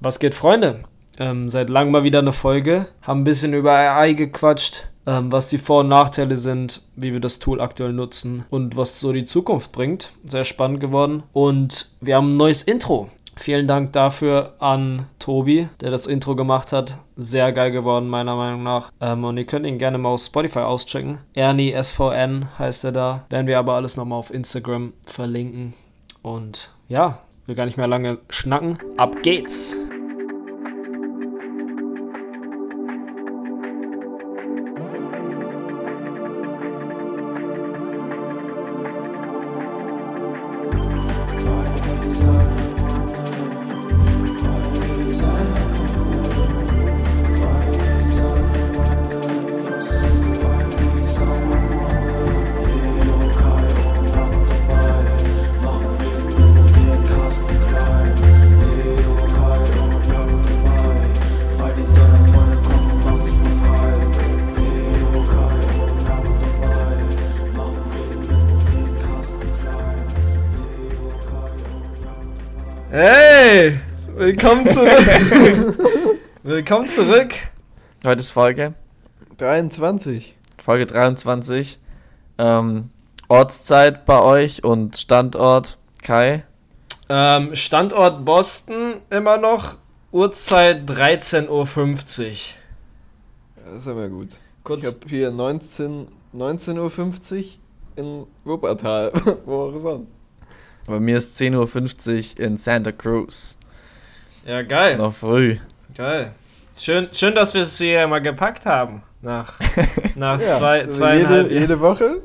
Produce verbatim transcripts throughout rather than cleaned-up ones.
Was geht, Freunde? Ähm, seit langem mal wieder eine Folge. Haben ein bisschen über A I gequatscht, ähm, was die Vor- und Nachteile sind, wie wir das Tool aktuell nutzen und was so die Zukunft bringt. Sehr spannend geworden. Und wir haben ein neues Intro. Vielen Dank dafür an Tobi, der das Intro gemacht hat. Sehr geil geworden, meiner Meinung nach. Ähm, und ihr könnt ihn gerne mal auf Spotify auschecken. Ernie S V N heißt er da. Werden wir aber alles nochmal auf Instagram verlinken. Und ja, will gar nicht mehr lange schnacken. Ab geht's! Hey, willkommen zurück. Willkommen zurück. Heute ist Folge dreiundzwanzig. Folge dreiundzwanzig. Ähm, Ortszeit bei euch und Standort Kai. Ähm, Standort Boston immer noch. Uhrzeit dreizehn Uhr fünfzig. Das ist aber gut. Kurz. Ich habe hier neunzehn Uhr fünfzig in Wuppertal. Wo auch sonst? Bei mir ist zehn Uhr fünfzig in Santa Cruz. Ja, geil. Noch früh. Geil. Schön, schön, dass wir es hier mal gepackt haben. Nach, nach Ja, zwei, also zweieinhalb jede, jede Woche?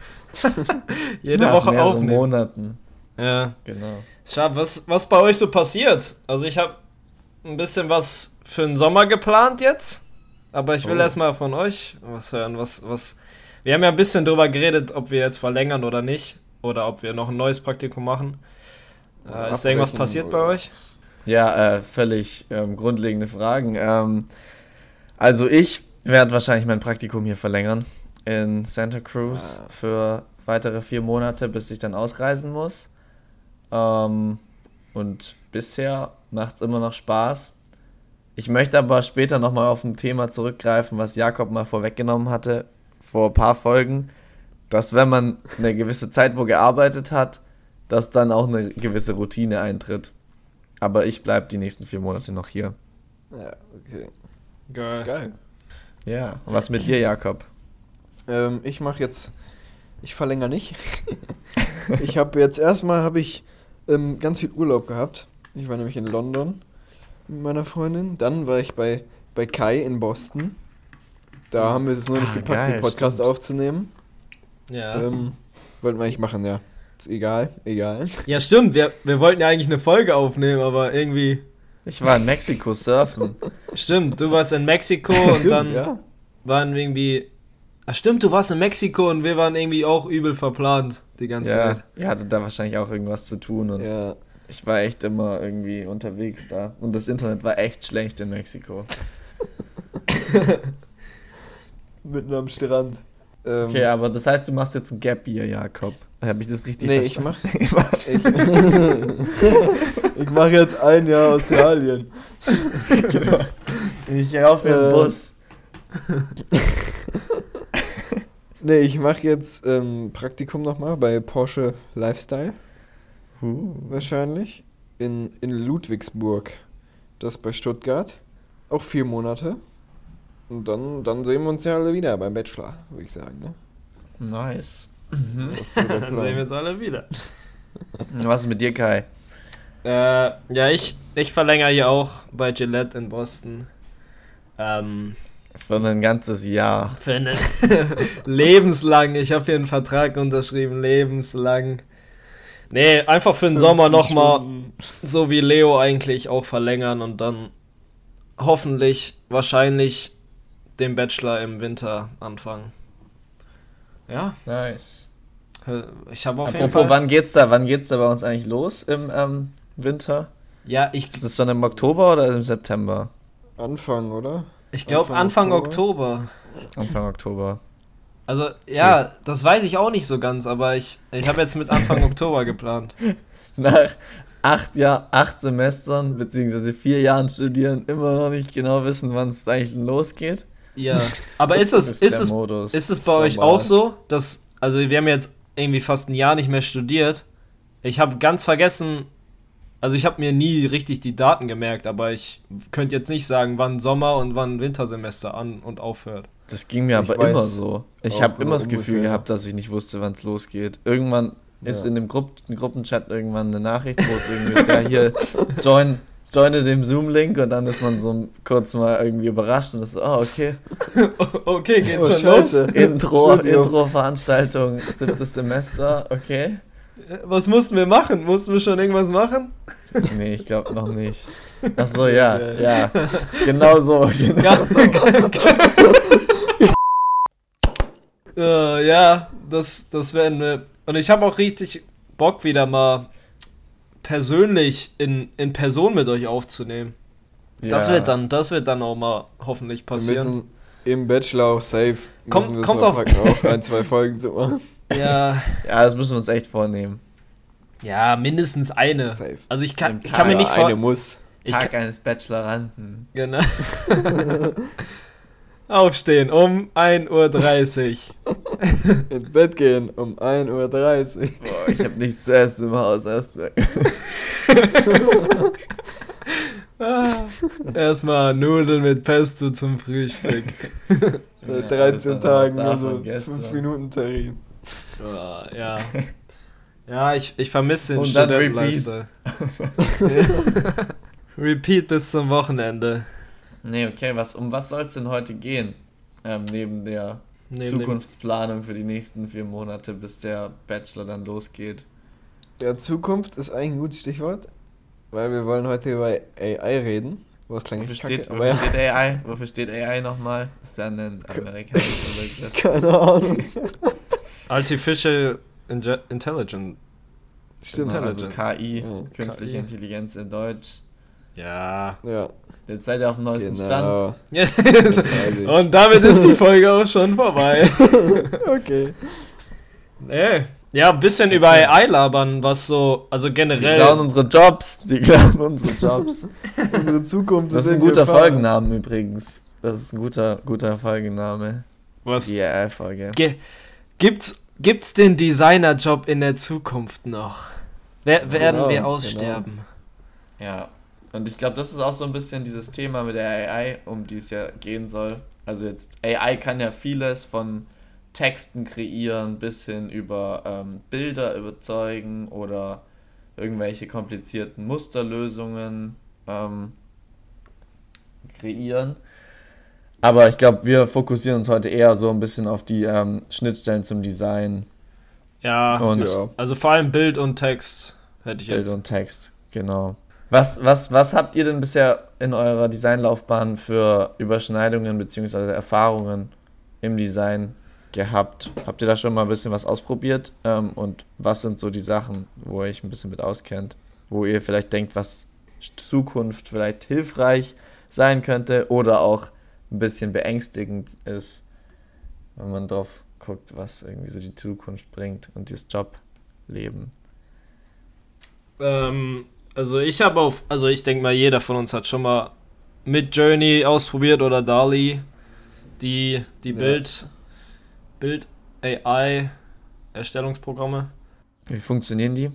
jede Nach Woche mehreren aufnehmen. Monaten. Ja. Genau. Schau, was, was bei euch so passiert? Also ich habe ein bisschen was für den Sommer geplant jetzt. Aber ich will Oh. erstmal von euch was hören. Was, was. Wir haben ja ein bisschen drüber geredet, ob wir jetzt verlängern oder nicht. Oder ob wir noch ein neues Praktikum machen. Äh, ist da irgendwas Abbrechen passiert bei oder- euch? Ja, äh, völlig ähm, grundlegende Fragen. Ähm, also ich werde wahrscheinlich mein Praktikum hier verlängern in Santa Cruz Ah. für weitere vier Monate, bis ich dann ausreisen muss. Ähm, und bisher macht es immer noch Spaß. Ich möchte aber später nochmal auf ein Thema zurückgreifen, was Jakob mal vorweggenommen hatte, vor ein paar Folgen, dass wenn man eine gewisse Zeit wo gearbeitet hat, dass dann auch eine gewisse Routine eintritt. Aber ich bleibe die nächsten vier Monate noch hier. Ja, okay. Geil. Ist geil. Ja, und was mit dir, Jakob? Ähm, ich mache jetzt, ich verlängere nicht. Ich habe jetzt erstmal habe ich ähm, ganz viel Urlaub gehabt. Ich war nämlich in London mit meiner Freundin. Dann war ich bei, bei Kai in Boston. Da haben wir es noch nicht Ah, gepackt, geil, den Podcast stimmt. aufzunehmen. Ja. Ähm, wollten wir eigentlich machen, ja. Ist egal, egal. Ja, stimmt. Wir, wir wollten ja eigentlich eine Folge aufnehmen, aber irgendwie. Ich war in Mexiko surfen. Stimmt, du warst in Mexiko und Stimmt, dann ja. waren wir irgendwie. Ach stimmt, du warst in Mexiko und wir waren irgendwie auch übel verplant die ganze Ja, Zeit. ihr hattet da wahrscheinlich auch irgendwas zu tun und Ja, ich war echt immer irgendwie unterwegs da. Und das Internet war echt schlecht in Mexiko. mitten am Strand. Ähm, Okay, aber das heißt, du machst jetzt ein Gap Year, Jakob. Habe ich das richtig nee, ich verstanden? mach, ich, ich mach jetzt ein Jahr Australien. Genau. Ich laufe mir einen Äh, Bus. Nee, ich mach jetzt ähm, Praktikum nochmal bei Porsche Lifestyle. Uh. Wahrscheinlich. In, in Ludwigsburg. Das bei Stuttgart. Auch vier Monate. Und dann, dann sehen wir uns ja alle wieder beim Bachelor, würde ich sagen. Ne? Nice. Das ist so der Dann sehen wir Plan. uns alle wieder. Was ist mit dir, Kai? Äh, ja, ich, ich verlängere hier auch bei Gillette in Boston. Ähm, Für ein ganzes Jahr. für eine lebenslang. Ich habe hier einen Vertrag unterschrieben, lebenslang. Nee, einfach für den Sommer nochmal, so wie Leo eigentlich, auch verlängern und dann hoffentlich, wahrscheinlich den Bachelor im Winter anfangen. Ja, Nice. ich habe auf jeden Apropos, Fall... wann geht's da? Wann geht's da bei uns eigentlich los im ähm, Winter? Ja, ich, Ist das schon im Oktober oder im September? Anfang, oder? ich glaube Anfang Anfang Oktober. Anfang Oktober. Also, ja, das weiß ich auch nicht so ganz, aber ich, ich habe jetzt mit Anfang Oktober geplant. Nach, acht, Jahr, acht Semestern beziehungsweise vier Jahren studieren, immer noch nicht genau wissen, wann es eigentlich losgeht. Ja, aber ist es, ist ist der es, Modus. ist es bei euch Normal. auch so, dass, also wir haben jetzt irgendwie fast ein Jahr nicht mehr studiert. Ich habe ganz vergessen, also ich habe mir nie richtig die Daten gemerkt, aber ich könnte jetzt nicht sagen, wann Sommer- und wann Wintersemester an- und aufhört. Das ging mir Ich aber weiß immer so. Ich auch habe immer das ungefähr. Gefühl gehabt, dass ich nicht wusste, wann es losgeht. Irgendwann ist Ja. in dem Grupp Gruppenchat irgendwann eine Nachricht, wo es irgendwie ist, ja hier, join, joine dem Zoom-Link und dann ist man so kurz mal irgendwie überrascht und ist so, oh, okay. Okay, geht's Oh, schon los? Scheiße. Intro, Studium. Intro-Veranstaltung, siebtes Semester, okay. Was mussten wir machen? Mussten wir schon irgendwas machen? Nee, ich glaube noch nicht. Ach so, ja, ja. Genau so, genau Ganz, so. äh, ja, das, das werden wir. Und ich habe auch richtig Bock, wieder mal persönlich in, in Person mit euch aufzunehmen. Das Ja. wird dann, das wird dann auch mal hoffentlich Wir passieren. müssen im Bachelor auch safe. Kommt- müssen wir kommt mal auf- packen, auch ein, zwei Folgen zu machen. Ja, Ja, das müssen wir uns echt vornehmen. ja, mindestens eine. Safe. Also ich kann, Ein ich kann mir paar, nicht eine vor... muss. Ich Tag kann, eines Bacheloranden. genau. Aufstehen um ein Uhr dreißig. Ins Bett gehen um ein Uhr dreißig. Boah, ich habe nichts zu essen im Haus. Erstmal. Ah, erstmal Nudeln mit Pesto zum Frühstück. Seit Ja, das dreizehn war Tagen noch nur davon so gestern. fünf Minuten Terrin. Ah, ja. Ja, ich, ich vermisse den Und dann Studentenlifestyle. Repeat bis zum Wochenende. Nee, okay, was, um was soll es denn heute gehen? Ähm, neben der Neben dem- Zukunftsplanung für die nächsten vier Monate, bis der Bachelor dann losgeht. Ja, Zukunft ist eigentlich ein gutes Stichwort, weil wir wollen heute über A I reden. Was klingt Wofür kacke, steht, aber wofür ja, steht A I? Wofür steht A I nochmal? Das ist ja ein amerikanischer Begriff. keine Ahnung. Artificial Inge- Intelligence. Stimmt. Genau, also Intelligent. K I, Ja, künstliche K I. Intelligenz in Deutsch. Ja. Ja, Jetzt seid ihr auf dem neuesten Stand. genau. Und damit ist die Folge auch schon vorbei. Okay. Nee. Ja, ein bisschen über A I labern, was so, also Die generell. klauen unsere Jobs. Die klauen unsere Jobs. Unsere Zukunft Das ist ein in guter Gefahr. Folgenname übrigens. Das ist ein guter, guter Folgenname. Was? Die A I-Folge. Ge gibt's, gibt's den Designerjob in der Zukunft noch? Wer, werden Genau, wir genau. aussterben? Ja. Und ich glaube, das ist auch so ein bisschen dieses Thema mit der A I, um die es ja gehen soll. Also jetzt, A I kann ja vieles von Texten kreieren bis hin über ähm, Bilder überzeugen oder irgendwelche komplizierten Musterlösungen ähm, kreieren. Aber ich glaube, wir fokussieren uns heute eher so ein bisschen auf die ähm, Schnittstellen zum Design Ja, und Ja. also vor allem Bild und Text hätte ich Bild jetzt. und Text, genau. Was, was, was habt ihr denn bisher in eurer Designlaufbahn für Überschneidungen bzw. Erfahrungen im Design gehabt? Habt ihr da schon mal ein bisschen was ausprobiert? Ähm, und was sind so die Sachen, wo ihr euch ein bisschen mit auskennt? Wo ihr vielleicht denkt, was Zukunft vielleicht hilfreich sein könnte oder auch ein bisschen beängstigend ist, wenn man drauf guckt, was irgendwie so die Zukunft bringt und das Jobleben. Ähm, also ich habe auf, also ich denke mal, jeder von uns hat schon mal mit Journey ausprobiert oder DALL-E, die, die Ja. Bild, Bild A I Erstellungsprogramme. Wie funktionieren die?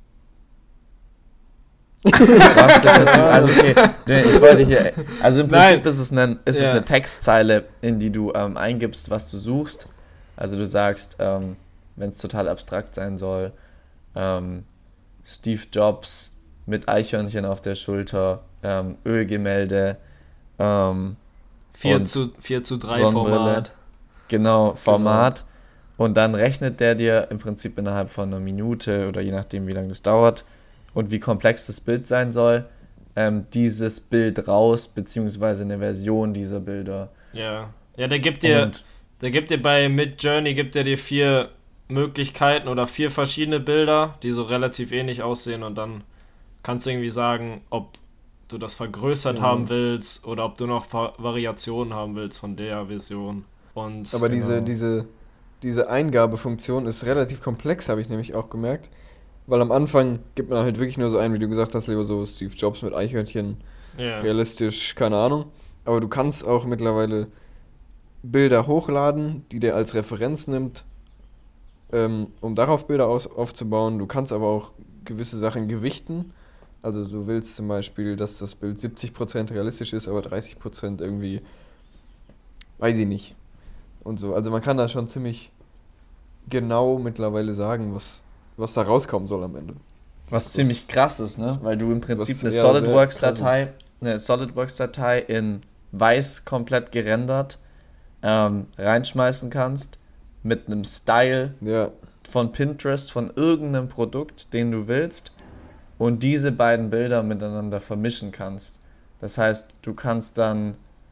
Was denn jetzt? Also okay, nee, ich wollte hier, also im Prinzip Nein. ist es, eine, ist es Ja. eine Textzeile, in die du ähm, eingibst, was du suchst. Also du sagst, ähm, wenn es total abstrakt sein soll, ähm, Steve Jobs mit Eichhörnchen auf der Schulter, ähm, Ölgemälde, ähm, vier Und zu vier zu drei Sonnenbrille. Format. genau, Format. Und dann rechnet der dir im Prinzip innerhalb von einer Minute oder je nachdem, wie lange das dauert und wie komplex das Bild sein soll, ähm, dieses Bild raus, beziehungsweise eine Version dieser Bilder. Ja. Ja, der gibt dir, Und der gibt dir bei Midjourney gibt er dir vier Möglichkeiten oder vier verschiedene Bilder, die so relativ ähnlich aussehen und dann kannst du irgendwie sagen, ob du das vergrößert Mhm. haben willst oder ob du noch Va- Variationen haben willst von der Version. Und Aber Genau. diese, diese, diese Eingabefunktion ist relativ komplex, habe ich nämlich auch gemerkt. Weil am Anfang gibt man halt wirklich nur so ein, wie du gesagt hast, lieber so Steve Jobs mit Eichhörnchen, Ja. realistisch, keine Ahnung. Aber du kannst auch mittlerweile Bilder hochladen, die der als Referenz nimmt, ähm, um darauf Bilder aus, aufzubauen. Du kannst aber auch gewisse Sachen gewichten. Also du willst zum Beispiel, dass das Bild siebzig Prozent realistisch ist, aber dreißig Prozent irgendwie, weiß ich nicht. Und so. Also man kann da schon ziemlich genau mittlerweile sagen, was, was da rauskommen soll am Ende. Was Das ziemlich ist- krass ist, ne? Weil du im Prinzip Was eine ja SolidWorks-Datei, eine SolidWorks-Datei in weiß komplett gerendert ähm, reinschmeißen kannst mit einem Style Ja, von Pinterest, von irgendeinem Produkt, den du willst, und diese beiden Bilder miteinander vermischen kannst. Das heißt, du kannst dann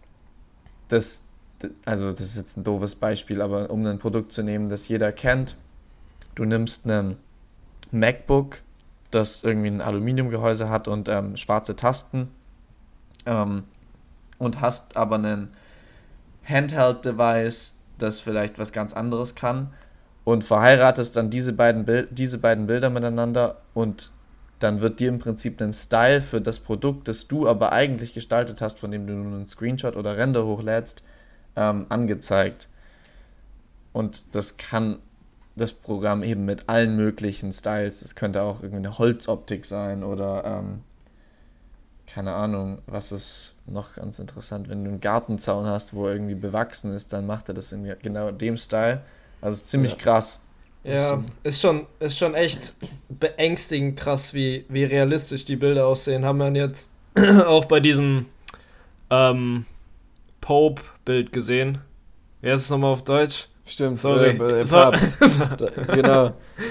das, also das ist jetzt ein doofes Beispiel, aber um ein Produkt zu nehmen, das jeder kennt, du nimmst einen MacBook, das irgendwie ein Aluminiumgehäuse hat und ähm, schwarze Tasten ähm, und hast aber einen Handheld-Device, das vielleicht was ganz anderes kann und verheiratest dann diese beiden, Bil- diese beiden Bilder miteinander und dann wird dir im Prinzip ein Style für das Produkt, das du aber eigentlich gestaltet hast, von dem du nur einen Screenshot oder Render hochlädst, ähm, angezeigt. Und das kann das Programm eben mit allen möglichen Styles. Es könnte auch irgendwie eine Holzoptik sein oder ähm, keine Ahnung, was ist noch ganz interessant, wenn du einen Gartenzaun hast, wo er irgendwie bewachsen ist, dann macht er das in genau dem Style. Also es ist ziemlich Ja. krass. Ja, stimmt. ist schon, ist schon echt beängstigend krass, wie, wie realistisch die Bilder aussehen. Haben wir jetzt auch bei diesem ähm, Pope-Bild gesehen. Wie heißt es nochmal auf Deutsch? stimmt. Sorry. Äh, der So- Papst. Da, genau.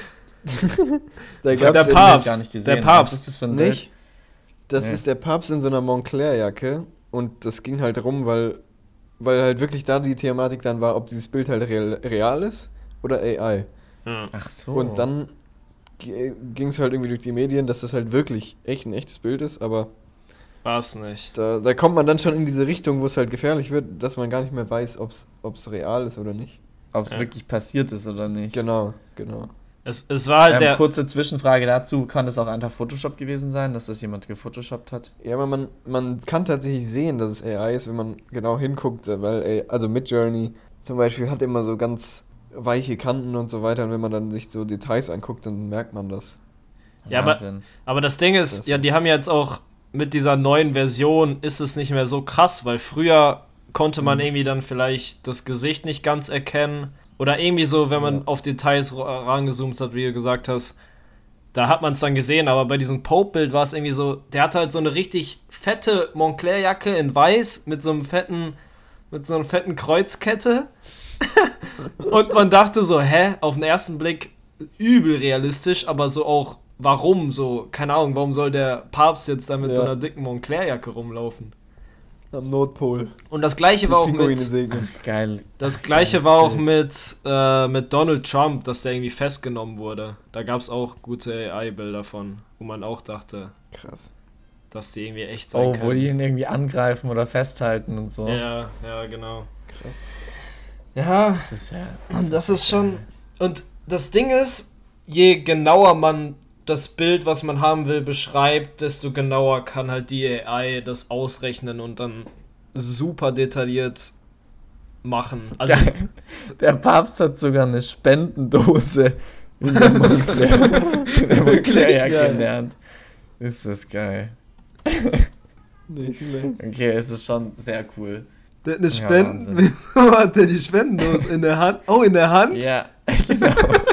da Der gab's Papst. hab ich gar nicht gesehen. der Papst. Was ist das für ein Bild? nicht. Das Nee. ist der Papst in so einer Moncler-Jacke und das ging halt rum, weil, weil halt wirklich da die Thematik dann war, ob dieses Bild halt real, real ist oder A I. Ja. Ach so. Und dann ging es halt irgendwie durch die Medien, dass das halt wirklich echt ein echtes Bild ist, aber War es nicht. da, da kommt man dann schon in diese Richtung, wo es halt gefährlich wird, dass man gar nicht mehr weiß, ob es real ist oder nicht. ob es Ja. wirklich passiert ist oder nicht. Genau, genau. Es, es war halt Ähm, der. kurze Zwischenfrage dazu, kann das auch einfach Photoshop gewesen sein, dass das jemand gefotoshoppt hat? Ja, aber man, man kann tatsächlich sehen, dass es A I ist, wenn man genau hinguckt, weil, ey, also Midjourney zum Beispiel hat immer so ganz weiche Kanten und so weiter und wenn man dann sich so Details anguckt, dann merkt man das. Ja, aber- Wahnsinn. Aber das Ding ist, Das ja, die ist- haben jetzt auch mit dieser neuen Version ist es nicht mehr so krass, weil früher konnte man Mhm. irgendwie dann vielleicht das Gesicht nicht ganz erkennen. Oder irgendwie so, wenn man Ja. auf Details ra- rangezoomt hat, wie du gesagt hast, da hat man es dann gesehen, aber bei diesem Pope-Bild war es irgendwie so, der hatte halt so eine richtig fette Moncler-Jacke in weiß mit so einem fetten, mit so einer fetten Kreuzkette. Und man dachte so, hä, auf den ersten Blick übel realistisch, aber so auch, warum so, keine Ahnung, warum soll der Papst jetzt da mit Ja. so einer dicken Moncler-Jacke rumlaufen? Am Nordpol. Und das gleiche war auch Pinguine mit, segnen. Geil. das Ach, gleiche geiles war auch Bild. mit, äh, mit Donald Trump, dass der irgendwie festgenommen wurde. Da gab es auch gute A I-Bilder von, wo man auch dachte, Krass. dass die irgendwie echt sein Oh, können. wo die ihn irgendwie angreifen oder festhalten und so. Ja, ja, genau. Krass. Ja, Das ist ja. und das ist schon. Und das Ding ist, je genauer man das Bild, was man haben will, beschreibt, desto genauer kann halt die A I das ausrechnen und dann super detailliert machen. Also Geil. Der Papst hat sogar eine Spendendose in der Moncler, in der Moncler-Jacke Geil. gelernt. Ist das geil. Nicht schlecht. Okay, es ist schon sehr cool. der hat eine Ja, Spenden. Wahnsinn. hat der die Spendendose in der Hand? Oh, in der Hand? Ja, genau.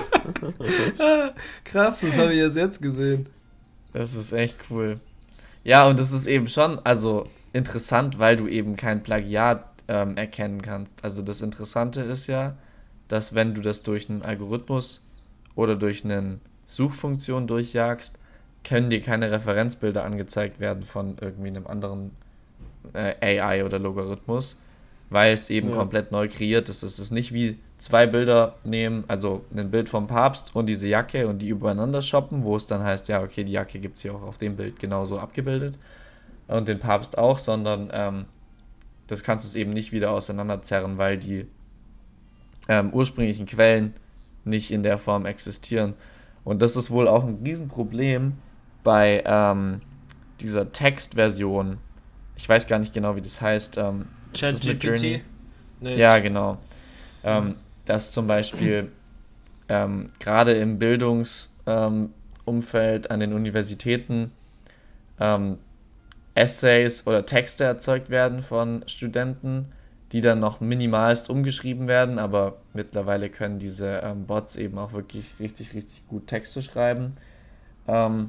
Krass, das habe ich erst jetzt gesehen. Das ist echt cool. Ja, und das ist eben schon, also interessant, weil du eben kein Plagiat ähm, erkennen kannst. Also das Interessante ist ja, dass wenn du das durch einen Algorithmus oder durch eine Suchfunktion durchjagst, können dir keine Referenzbilder angezeigt werden von irgendwie einem anderen äh, A I oder Logarithmus, weil es eben Ja. komplett neu kreiert ist. Es ist nicht wie zwei Bilder nehmen, also ein Bild vom Papst und diese Jacke und die übereinander shoppen, wo es dann heißt, ja, okay, die Jacke gibt es hier auch auf dem Bild genauso abgebildet und den Papst auch, sondern ähm, das kannst du es eben nicht wieder auseinanderzerren, weil die ähm, ursprünglichen Quellen nicht in der Form existieren. Und das ist wohl auch ein Riesenproblem bei ähm, dieser Textversion. Ich weiß gar nicht genau, wie das heißt. Ähm, ChatGPT? Nee, ja, genau. Ähm, dass zum Beispiel ähm, gerade im Bildungsumfeld ähm, an den Universitäten ähm, Essays oder Texte erzeugt werden von Studenten, die dann noch minimalst umgeschrieben werden, aber mittlerweile können diese ähm, Bots eben auch wirklich richtig, richtig gut Texte schreiben. Ähm,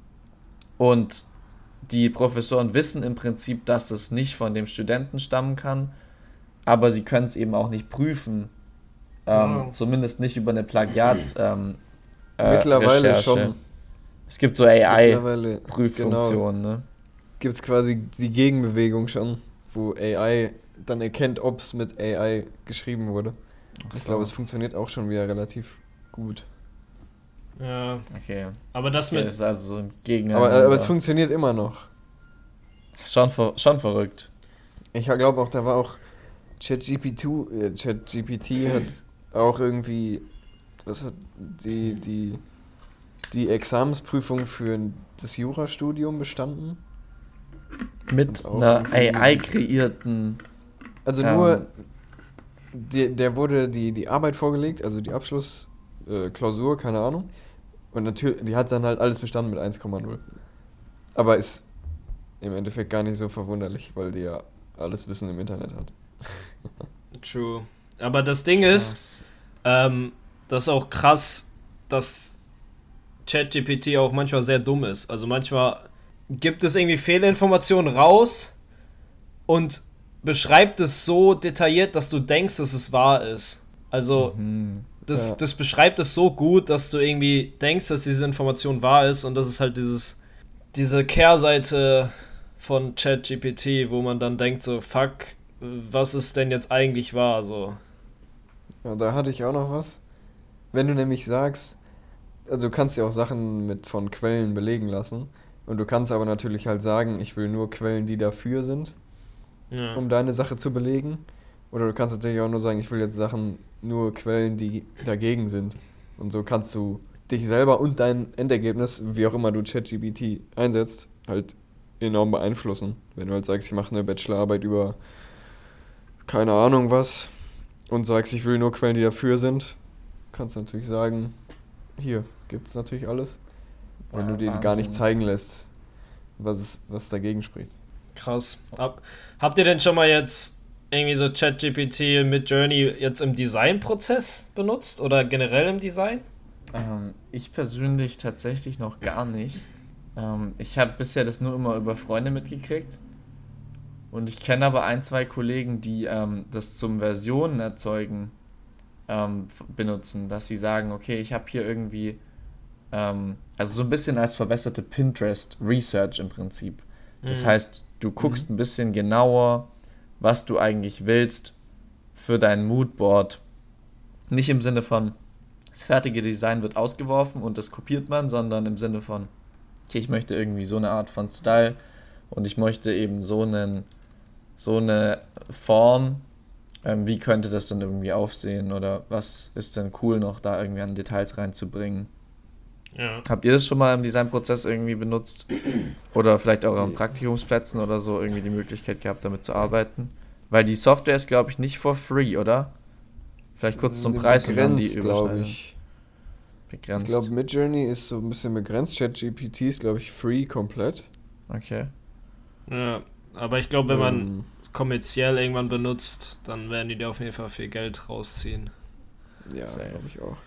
und die Professoren wissen im Prinzip, dass es nicht von dem Studenten stammen kann, aber sie können es eben auch nicht prüfen, ähm, oh. zumindest nicht über eine Plagiats ähm, äh, Mittlerweile Recherche. schon. Es gibt so A I-Prüffunktionen, genau. ne? Gibt es quasi die Gegenbewegung schon, wo A I dann erkennt, ob es mit A I geschrieben wurde. Ach ich so. glaube, es funktioniert auch schon wieder relativ gut. Ja. Okay. Aber das okay, mit... Das ist also so ein Gegeneinander. Aber, aber es funktioniert immer noch. Schon, ver- schon verrückt. Ich glaube auch, da war auch ChatGPT, äh, ChatGPT hat auch irgendwie, was hat die, die, die Examensprüfung für das Jurastudium bestanden. Mit einer A I-kreierten... Also ähm, nur, die, der wurde die, die Arbeit vorgelegt, also die Abschlussklausur, äh, keine Ahnung. Und natürlich, die hat dann halt alles bestanden mit eins Komma null. Aber ist im Endeffekt gar nicht so verwunderlich, weil die ja alles Wissen im Internet hat. True. Aber das Ding krass. ist, ähm, das ist auch krass, dass ChatGPT auch manchmal sehr dumm ist. Also manchmal gibt es irgendwie Fehlinformationen raus und beschreibt es so detailliert, dass du denkst, dass es wahr ist. Also mhm. das, ja. das beschreibt es so gut, dass du irgendwie denkst, dass diese Information wahr ist, und das ist halt dieses diese Kehrseite von ChatGPT, wo man dann denkt so, fuck, was ist denn jetzt eigentlich wahr? So. Ja, da hatte ich auch noch was. Wenn du nämlich sagst, also du kannst ja auch Sachen mit von Quellen belegen lassen, und du kannst aber natürlich halt sagen, ich will nur Quellen, die dafür sind, ja. um deine Sache zu belegen. Oder du kannst natürlich auch nur sagen, ich will jetzt Sachen, nur Quellen, die dagegen sind. Und so kannst du dich selber und dein Endergebnis, wie auch immer du ChatGPT einsetzt, halt enorm beeinflussen. Wenn du halt sagst, ich mache eine Bachelorarbeit über keine Ahnung was und sagst, ich will nur Quellen, die dafür sind, kannst du natürlich sagen, hier gibt es natürlich alles. Wenn ja, du dir Wahnsinn. gar nicht zeigen lässt, was, es, was dagegen spricht. Krass. Hab, habt ihr denn schon mal jetzt irgendwie so ChatGPT mit Journey jetzt im Designprozess benutzt oder generell im Design? Ähm, ich persönlich tatsächlich noch gar nicht. Ähm, ich habe bisher das nur immer über Freunde mitgekriegt. Und ich kenne aber ein, zwei Kollegen, die ähm, das zum Versionen erzeugen ähm, f- benutzen, dass sie sagen, okay, ich habe hier irgendwie, ähm, also so ein bisschen als verbesserte Pinterest-Research im Prinzip. Das mhm. heißt, du guckst mhm. ein bisschen genauer, was du eigentlich willst für dein Moodboard. Nicht im Sinne von, das fertige Design wird ausgeworfen und das kopiert man, sondern im Sinne von, okay, ich möchte irgendwie so eine Art von Style und ich möchte eben so einen so eine Form, ähm, wie könnte das denn irgendwie aufsehen oder was ist denn cool noch da irgendwie an Details reinzubringen. Ja. Habt ihr das schon mal im Designprozess irgendwie benutzt? Oder vielleicht auch an Praktikumsplätzen oder so irgendwie die Möglichkeit gehabt, damit zu arbeiten? Weil die Software ist, glaube ich, nicht for free, oder? Vielleicht kurz zum Preis und dann die Überschneidung. Ich. Begrenzt. Ich glaube, Midjourney ist so ein bisschen begrenzt. ChatGPT ist, glaube ich, free komplett. Okay. Ja, aber ich glaube, wenn man ähm, es kommerziell irgendwann benutzt, dann werden die da auf jeden Fall viel Geld rausziehen. Ja, glaube ich auch.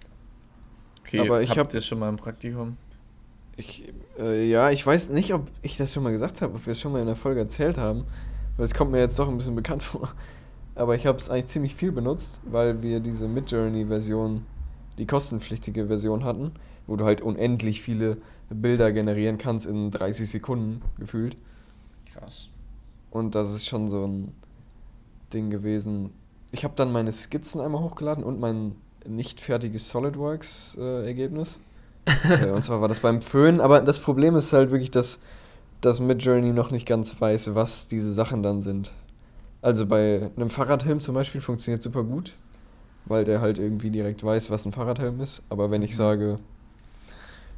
Okay, aber ich habt ihr das schon mal im Praktikum? Ich, äh, ja, ich weiß nicht, ob ich das schon mal gesagt habe, ob wir es schon mal in der Folge erzählt haben, weil es kommt mir jetzt doch ein bisschen bekannt vor. Aber ich habe es eigentlich ziemlich viel benutzt, weil wir diese Midjourney-Version, die kostenpflichtige Version hatten, wo du halt unendlich viele Bilder generieren kannst in dreißig Sekunden gefühlt. Krass. Und das ist schon so ein Ding gewesen. Ich habe dann meine Skizzen einmal hochgeladen und mein nicht fertiges SolidWorks-Ergebnis. äh, und zwar war das beim Föhn, aber das Problem ist halt wirklich, dass das Midjourney noch nicht ganz weiß, was diese Sachen dann sind. Also bei einem Fahrradhelm zum Beispiel funktioniert super gut, weil der halt irgendwie direkt weiß, was ein Fahrradhelm ist. Aber wenn ich sage,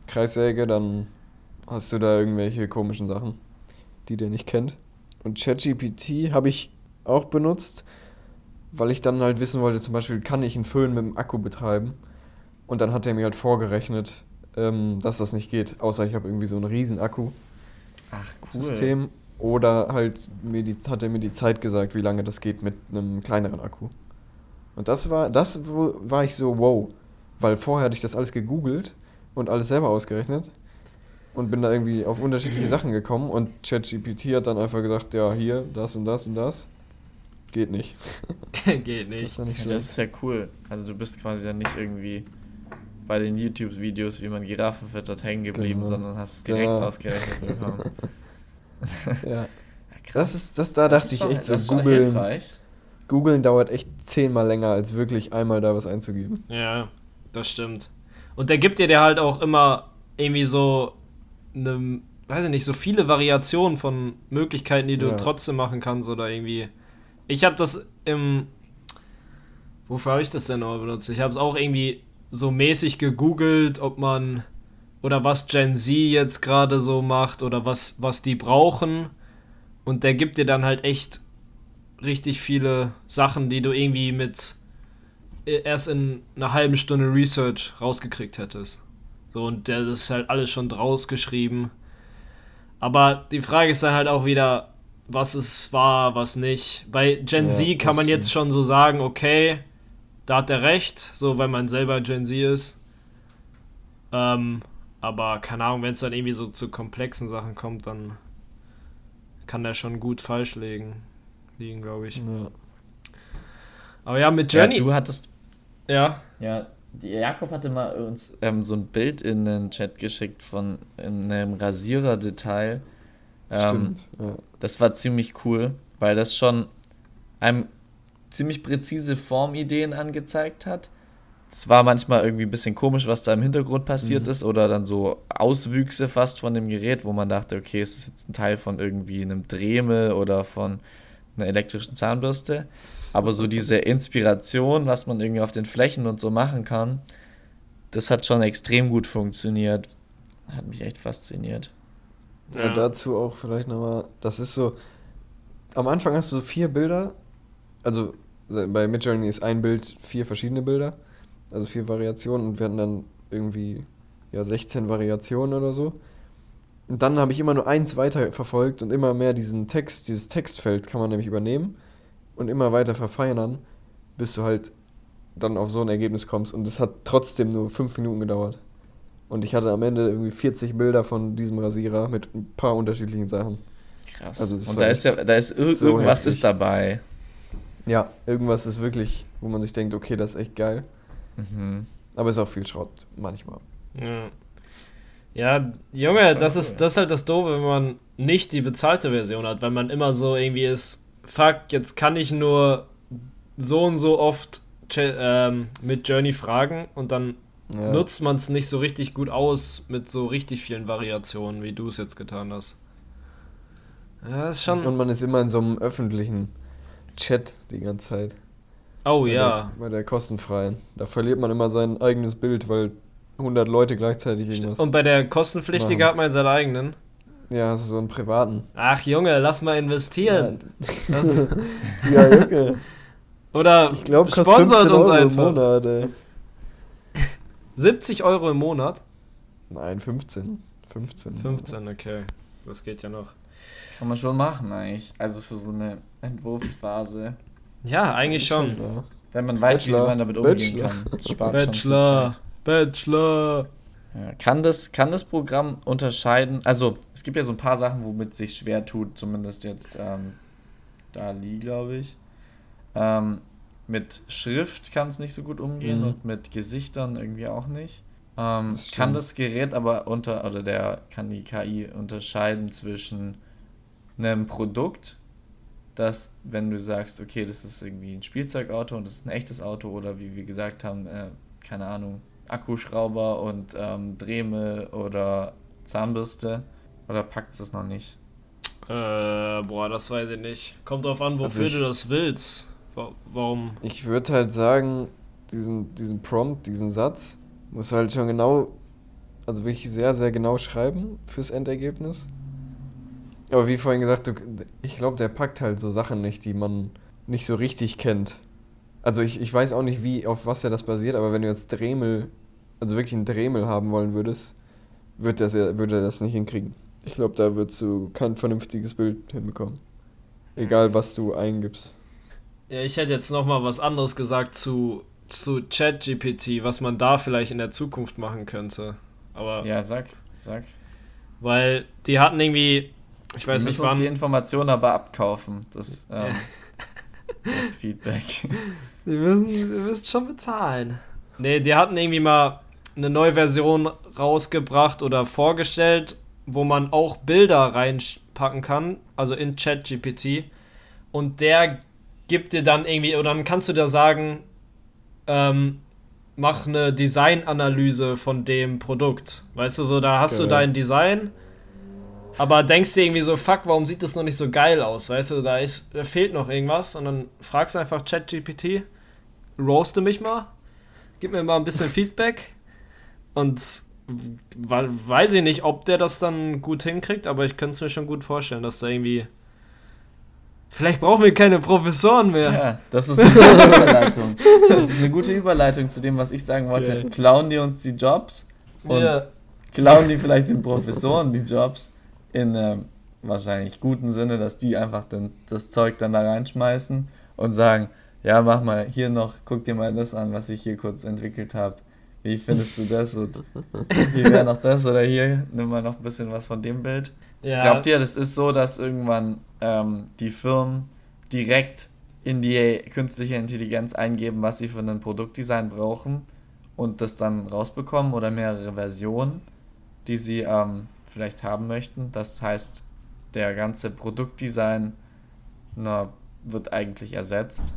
Kreissäge, dann hast du da irgendwelche komischen Sachen, die der nicht kennt. Und ChatGPT habe ich auch benutzt, weil ich dann halt wissen wollte, zum Beispiel, kann ich einen Föhn mit dem Akku betreiben? Und dann hat er mir halt vorgerechnet, ähm, dass das nicht geht, außer ich habe irgendwie so einen riesen Akku. Ach, cool. System. Oder halt mir die, hat er mir die Zeit gesagt, wie lange das geht mit einem kleineren Akku. Und das war, das wo- war ich so, wow. Weil vorher hatte ich das alles gegoogelt und alles selber ausgerechnet und bin da irgendwie auf unterschiedliche Sachen gekommen und ChatGPT hat dann einfach gesagt, ja, hier, das und das und das. Geht nicht. Geht nicht. Das war nicht Ja, schlecht. das ist ja cool. Also du bist quasi dann nicht irgendwie bei den YouTube-Videos, wie man Giraffen füttert, hängen geblieben, Genau. sondern hast es direkt Genau. ausgerechnet bekommen. Ja. Ja, Das ist, das, da dachte ist ich schon- echt das ist so, schon googeln, hilfreich. googeln dauert echt zehnmal länger, als wirklich einmal da was einzugeben. Ja, das stimmt. Und der gibt dir der halt auch immer irgendwie so eine, weiß ich nicht, so viele Variationen von Möglichkeiten, die du Ja. trotzdem machen kannst oder irgendwie. Ich habe das im, wofür habe ich das denn noch benutzt? Ich habe es auch irgendwie so mäßig gegoogelt, ob man oder was Gen Z jetzt gerade so macht oder was, was die brauchen. Und der gibt dir dann halt echt richtig viele Sachen, die du irgendwie mit äh, erst in einer halben Stunde Research rausgekriegt hättest. So, und der ist halt alles schon draus geschrieben. Aber die Frage ist dann halt auch wieder, was es war, was nicht. Bei Gen Ja, Z kann das man jetzt schon so sagen, okay, da hat er recht, so weil man selber Gen Z ist. Ähm, aber keine Ahnung, wenn es dann irgendwie so zu komplexen Sachen kommt, dann kann der schon gut falsch liegen, liegen, glaube ich. Ja. Aber ja, mit Ja, Journey, du hattest, ja, ja, die- Jakob hatte mal uns ähm, so ein Bild in den Chat geschickt von in einem Rasierer-Detail. Ähm, Stimmt. Ja. Das war ziemlich cool, weil das schon einem ziemlich präzise Formideen angezeigt hat. Es war manchmal irgendwie ein bisschen komisch, was da im Hintergrund passiert Mhm. ist oder dann so Auswüchse fast von dem Gerät, wo man dachte, okay, es ist jetzt ein Teil von irgendwie einem Dremel oder von einer elektrischen Zahnbürste. Aber so diese Inspiration, was man irgendwie auf den Flächen und so machen kann, das hat schon extrem gut funktioniert. Hat mich echt fasziniert. Ja, dazu auch vielleicht nochmal, das ist so, am Anfang hast du so vier Bilder, also bei Midjourney ist ein Bild vier verschiedene Bilder, also vier Variationen und wir hatten dann irgendwie ja sechzehn Variationen oder so. Und dann habe ich immer nur eins weiter verfolgt und immer mehr diesen Text, dieses Textfeld kann man nämlich übernehmen und immer weiter verfeinern, bis du halt dann auf so ein Ergebnis kommst und es hat trotzdem nur fünf Minuten gedauert. Und ich hatte am Ende irgendwie vierzig Bilder von diesem Rasierer mit ein paar unterschiedlichen Sachen. Krass. Also das und war da ist ja, echt da ist ir so irgendwas heftig. ist dabei. Ja, irgendwas ist wirklich, wo man sich denkt, okay, das ist echt geil. Mhm. Aber ist auch viel Schrott manchmal. Ja. Ja, Junge, Schon das cool. ist, das ist halt das Doofe, wenn man nicht die bezahlte Version hat, weil man immer so irgendwie ist, fuck, jetzt kann ich nur so und so oft Ch- ähm, mit Journey fragen und dann Ja. nutzt man es nicht so richtig gut aus mit so richtig vielen Variationen, wie du es jetzt getan hast. Ja, ist schon. Und man ist immer in so einem öffentlichen Chat die ganze Zeit. Oh Bei ja. Der, bei der kostenfreien. Da verliert man immer sein eigenes Bild, weil hundert Leute gleichzeitig irgendwas. Und bei der kostenpflichtige machen. hat man seinen eigenen. Ja, hast du so einen privaten. Ach Junge, lass mal investieren. Das, Ja, Junge. oder Ich glaube, kostet sponsert fünfzehn uns Euro im einfach. Monat, ey. siebzig Euro im Monat? Nein, fünfzehn. fünfzehn. fünfzehn, okay. Das geht ja noch. Kann man schon machen eigentlich. Also für so eine Entwurfsphase. Ja, eigentlich schon. Ja. Wenn man weiß, Bachelor. wie man damit umgehen Bachelor. kann. Das spart Bachelor, schon viel Bachelor. Zeit. Ja. Kann, das, kann das Programm unterscheiden? Also es gibt ja so ein paar Sachen, womit es sich schwer tut. Zumindest jetzt ähm, Dali, glaube ich. Ähm, mit Schrift kann es nicht so gut umgehen Mhm. und mit Gesichtern irgendwie auch nicht. Ähm, Das kann stimmt. das Gerät aber unter, oder der kann die K I unterscheiden zwischen einem Produkt, das, wenn du sagst, okay, das ist irgendwie ein Spielzeugauto und das ist ein echtes Auto oder wie wir gesagt haben, äh, keine Ahnung, Akkuschrauber und ähm, Dremel oder Zahnbürste, oder packt es das noch nicht? Äh, boah, das weiß ich nicht. Kommt drauf an, wofür Also ich- du das willst. Wa- Warum? Ich würde halt sagen, diesen, diesen Prompt, diesen Satz, muss halt schon genau also wirklich sehr, sehr genau schreiben fürs Endergebnis. Aber wie vorhin gesagt, du, ich glaube, der packt halt so Sachen nicht, die man nicht so richtig kennt. Also ich, ich weiß auch nicht, wie, auf was ja das basiert, aber wenn du jetzt Dremel, also wirklich einen Dremel haben wollen würdest, wird das, würde er das nicht hinkriegen. Ich glaube, da würdest du kein vernünftiges Bild hinbekommen. Egal, was du eingibst. Ja, ich hätte jetzt nochmal was anderes gesagt zu, zu ChatGPT, was man da vielleicht in der Zukunft machen könnte. Aber Ja, sag, sag. weil die hatten irgendwie, ich weiß Wir nicht müssen uns die wann, Informationen aber abkaufen, das, ähm, Ja. das Feedback. die müssen, ihr müsst schon bezahlen. Nee, die hatten irgendwie mal eine neue Version rausgebracht oder vorgestellt, wo man auch Bilder reinpacken kann, also in ChatGPT. Und der gibt dir dann irgendwie, oder dann kannst du dir sagen, ähm, mach eine Designanalyse von dem Produkt. Weißt du, so, da hast Geil. du dein Design, aber denkst dir irgendwie so, fuck, warum sieht das noch nicht so geil aus? Weißt du, da, ist, da fehlt noch irgendwas. Und dann fragst du einfach ChatGPT, roaste mich mal, gib mir mal ein bisschen Feedback. Und w- weiß ich nicht, ob der das dann gut hinkriegt, aber ich könnte es mir schon gut vorstellen, dass da irgendwie. Vielleicht brauchen wir keine Professoren mehr. Ja, das ist eine gute Überleitung. Das ist eine gute Überleitung zu dem, was ich sagen wollte. Ja. Klauen die uns die Jobs und Ja. klauen die vielleicht den Professoren die Jobs in ähm, wahrscheinlich guten Sinne, dass die einfach den, das Zeug dann da reinschmeißen und sagen, ja, mach mal hier noch, guck dir mal das an, was ich hier kurz entwickelt habe. Wie findest du das? Und hier wäre noch das oder hier, nimm mal noch ein bisschen was von dem Bild. Ja. Glaubt ihr, das ist so, dass irgendwann ähm, die Firmen direkt in die künstliche Intelligenz eingeben, was sie für ein Produktdesign brauchen und das dann rausbekommen oder mehrere Versionen, die sie ähm, vielleicht haben möchten? Das heißt, der ganze Produktdesign na, wird eigentlich ersetzt.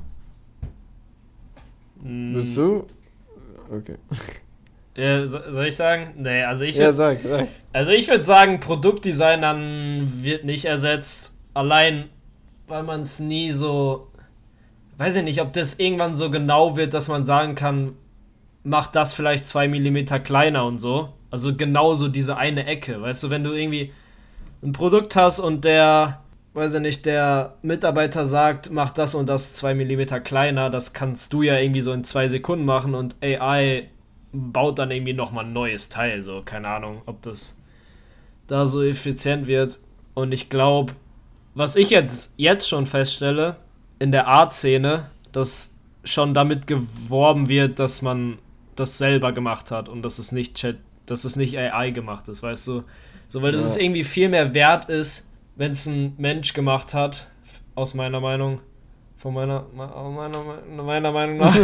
Mm, Willst du? Okay. Ja, so- soll ich sagen? Nee, also ich Ja, würd, sag, sag. also ich würde sagen, Produktdesign dann wird nicht ersetzt. Allein, weil man es nie so. Weiß ich nicht, ob das irgendwann so genau wird, dass man sagen kann, mach das vielleicht zwei Millimeter kleiner und so. Also genauso diese eine Ecke. Weißt du, wenn du irgendwie ein Produkt hast und der, weiß ich nicht, der Mitarbeiter sagt, mach das und das zwei Millimeter kleiner, das kannst du ja irgendwie so in zwei Sekunden machen und A I baut dann irgendwie nochmal ein neues Teil. So, keine Ahnung, ob das da so effizient wird. Und ich glaube, was ich jetzt, jetzt schon feststelle, in der Art-Szene, dass schon damit geworben wird, dass man das selber gemacht hat und dass es nicht Chat, dass es nicht A I gemacht ist, weißt du? So, weil das Ja. es irgendwie viel mehr wert ist, wenn es ein Mensch gemacht hat, aus meiner Meinung, von meiner, meiner, meiner Meinung nach.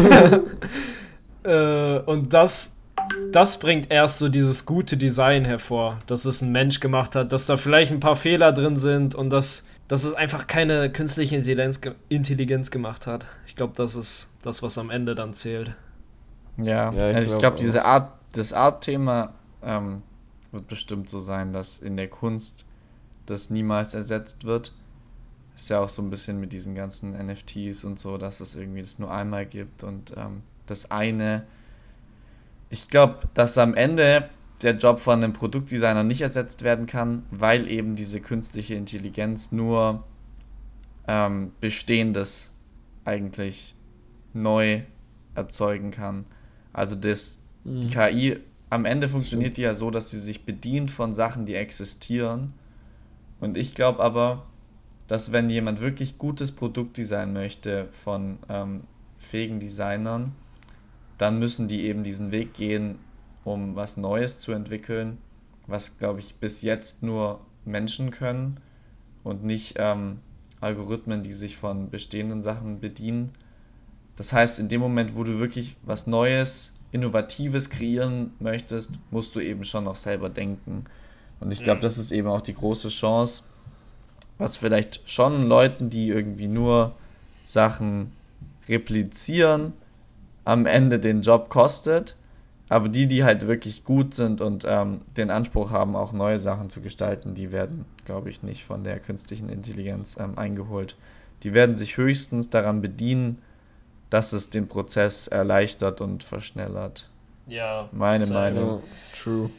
äh, und das, das bringt erst so dieses gute Design hervor, dass es ein Mensch gemacht hat, dass da vielleicht ein paar Fehler drin sind und dass, dass es einfach keine künstliche Intelligenz, ge- Intelligenz gemacht hat. Ich glaube, das ist das, was am Ende dann zählt. Ja, Ja, ich also ich glaub glaube, auch. diese Art, das Art-Thema ähm, wird bestimmt so sein, dass in der Kunst das niemals ersetzt wird. Ist ja auch so ein bisschen mit diesen ganzen N F Ts und so, dass es irgendwie das nur einmal gibt und ähm, das eine. Ich glaube, dass am Ende der Job von einem Produktdesigner nicht ersetzt werden kann, weil eben diese künstliche Intelligenz nur ähm, Bestehendes eigentlich neu erzeugen kann. Also das, die K I, am Ende funktioniert die ja so, dass sie sich bedient von Sachen, die existieren. Und ich glaube aber, dass wenn jemand wirklich gutes Produktdesign möchte von ähm, fähigen Designern, dann müssen die eben diesen Weg gehen, um was Neues zu entwickeln, was, glaube ich, bis jetzt nur Menschen können und nicht ähm, Algorithmen, die sich von bestehenden Sachen bedienen. Das heißt, in dem Moment, wo du wirklich was Neues, Innovatives kreieren möchtest, musst du eben schon noch selber denken. Und ich glaube, das ist eben auch die große Chance, was vielleicht schon Leuten, die irgendwie nur Sachen replizieren, am Ende den Job kostet, aber die, die halt wirklich gut sind und ähm, den Anspruch haben, auch neue Sachen zu gestalten, die werden, glaube ich, nicht von der künstlichen Intelligenz ähm, eingeholt. Die werden sich höchstens daran bedienen, dass es den Prozess erleichtert und verschnellert. Ja. Meine safe. Meinung. Ja, true.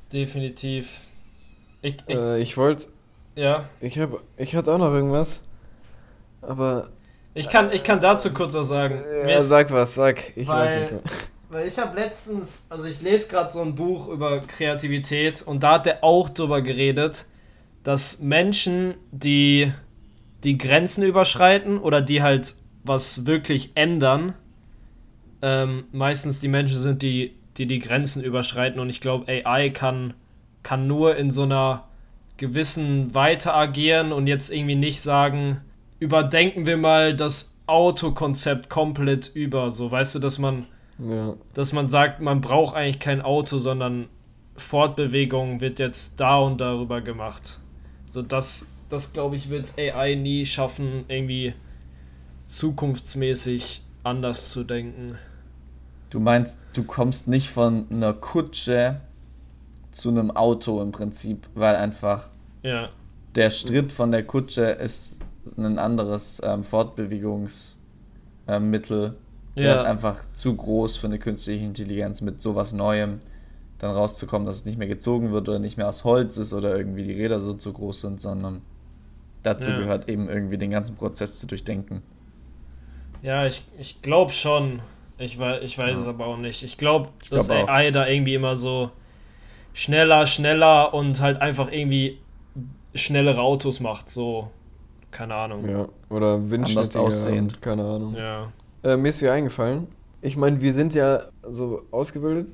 definitiv. Ich, ich, Äh, ich wollte, ja. ich habe, ich hatte auch noch irgendwas, aber... Ich kann, ich kann dazu kurz was sagen. Mir Ja, ist- sag was, sag. Ich weil, weiß nicht mehr. Weil ich habe letztens, also ich lese gerade so ein Buch über Kreativität und da hat der auch drüber geredet, dass Menschen, die die Grenzen überschreiten oder die halt was wirklich ändern, ähm, meistens die Menschen sind, die, die die Grenzen überschreiten, und ich glaube, A I kann, kann nur in so einer gewissen Weite agieren und jetzt irgendwie nicht sagen, überdenken wir mal das Autokonzept komplett über, so, weißt du, dass man Ja. dass man sagt, man braucht eigentlich kein Auto, sondern Fortbewegung wird jetzt da und darüber gemacht. So, das, das glaube ich, wird A I nie schaffen, irgendwie zukunftsmäßig anders zu denken. Du meinst, du kommst nicht von einer Kutsche zu einem Auto im Prinzip, weil einfach Ja, der Schritt von der Kutsche ist ein anderes ähm, Fortbewegungsmittel. Ähm, Mittel. Der ist ja, einfach zu groß für eine künstliche Intelligenz, mit sowas Neuem dann rauszukommen, dass es nicht mehr gezogen wird oder nicht mehr aus Holz ist oder irgendwie die Räder so zu groß sind, sondern dazu Ja. gehört eben irgendwie den ganzen Prozess zu durchdenken. ja, ich, ich glaube schon. Ich, wei- ich weiß Ja. es aber auch nicht. Ich glaube, Ich dass glaub auch. A I da irgendwie immer so schneller, schneller und halt einfach irgendwie schnellere Autos macht. So, keine Ahnung. Ja. Oder windschnittiger aussehend. und keine Ahnung. Ja. Äh, mir ist wieder eingefallen. Ich meine, wir sind ja so ausgebildet.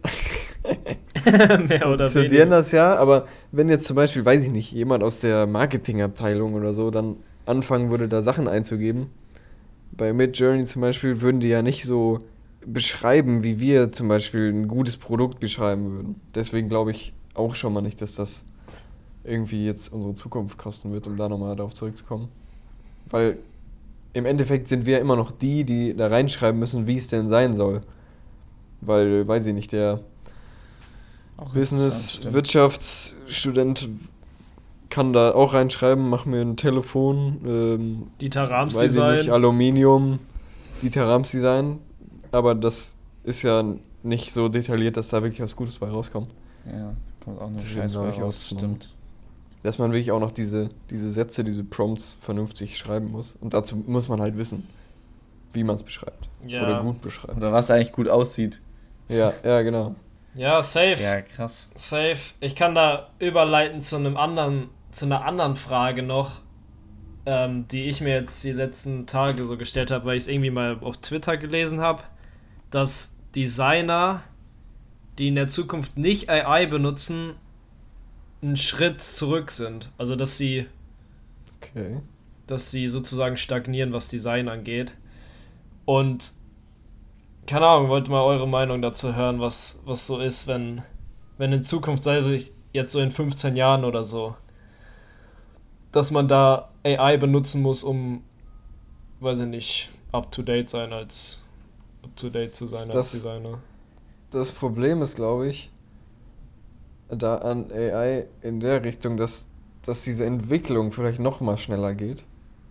Mehr oder studieren weniger. das ja, aber wenn jetzt zum Beispiel, weiß ich nicht, jemand aus der Marketingabteilung oder so dann anfangen würde, da Sachen einzugeben, bei Midjourney zum Beispiel würden die ja nicht so beschreiben, wie wir zum Beispiel ein gutes Produkt beschreiben würden. Deswegen glaube ich auch schon mal nicht, dass das irgendwie jetzt unsere Zukunft kosten wird, um da nochmal darauf zurückzukommen. Weil im Endeffekt sind wir immer noch die, die da reinschreiben müssen, wie es denn sein soll. Weil, weiß ich nicht, der Auch Business, interessant, stimmt. Wirtschaftsstudent kann da auch reinschreiben, mach mir ein Telefon, ähm, Dieter Rams weiß ich nicht, Design. Aluminium, Dieter Rams Design, aber das ist ja nicht so detailliert, dass da wirklich was Gutes bei rauskommt. Ja, kommt auch nur Deswegen Scheiß glaube bei ich auch, raus, dass man- stimmt. Dass man wirklich auch noch diese, diese Sätze, diese Prompts vernünftig schreiben muss. Und dazu muss man halt wissen, wie man es beschreibt. Ja. Oder gut beschreibt. Oder was eigentlich gut aussieht. Ja, ja, genau. Ja, safe. Ja, krass. Safe. Ich kann da überleiten zu einem anderen, zu einer anderen Frage noch, ähm, die ich mir jetzt die letzten Tage so gestellt habe, weil ich es irgendwie mal auf Twitter gelesen habe, dass Designer, die in der Zukunft nicht A I benutzen, einen Schritt zurück sind. Also dass sie, Okay. dass sie sozusagen stagnieren, was Design angeht. Und keine Ahnung, wollte mal eure Meinung dazu hören, was, was so ist, wenn, wenn in Zukunft, sei es jetzt so in fünfzehn Jahren oder so, dass man da A I benutzen muss, um, weiß ich nicht, up-to-date sein als up-to-date zu sein als Das- Designer. Das Problem ist, glaube ich, da an A I in der Richtung, dass, dass diese Entwicklung vielleicht noch mal schneller geht.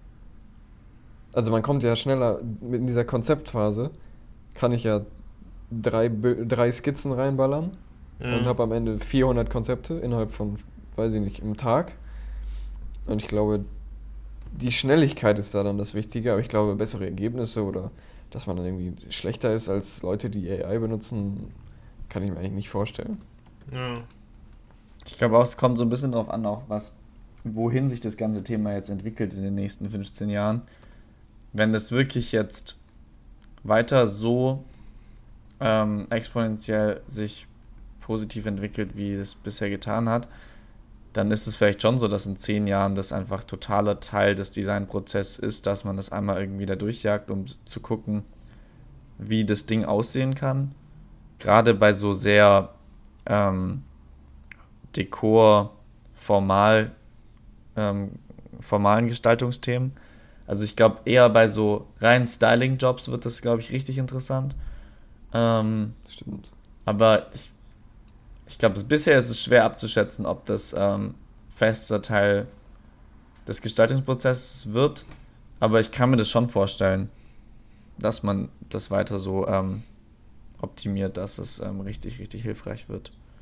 Also man kommt ja schneller mit in dieser Konzeptphase, kann ich ja drei, Bil- drei Skizzen reinballern Ja. und habe am Ende vierhundert Konzepte innerhalb von, weiß ich nicht, im Tag. Und ich glaube, die Schnelligkeit ist da dann das Wichtige, aber ich glaube, bessere Ergebnisse oder dass man dann irgendwie schlechter ist als Leute, die A I benutzen, kann ich mir eigentlich nicht vorstellen. Ja. Ich glaube auch, es kommt so ein bisschen drauf an, auch was, wohin sich das ganze Thema jetzt entwickelt in den nächsten fünfzehn Jahren. Wenn das wirklich jetzt weiter so ähm, exponentiell sich positiv entwickelt, wie es bisher getan hat, dann ist es vielleicht schon so, dass in zehn Jahren das einfach totaler Teil des Designprozesses ist, dass man das einmal irgendwie da durchjagt, um zu gucken, wie das Ding aussehen kann. Gerade bei so sehr ähm, Dekor, formal, ähm, formalen Gestaltungsthemen. Also ich glaube, eher bei so reinen Styling-Jobs wird das, glaube ich, richtig interessant. Ähm, Stimmt. aber ich, ich glaube, bisher ist es schwer abzuschätzen, ob das ähm, fester Teil des Gestaltungsprozesses wird. Aber ich kann mir das schon vorstellen, dass man das weiter so ähm, optimiert, dass es ähm, richtig, richtig hilfreich wird.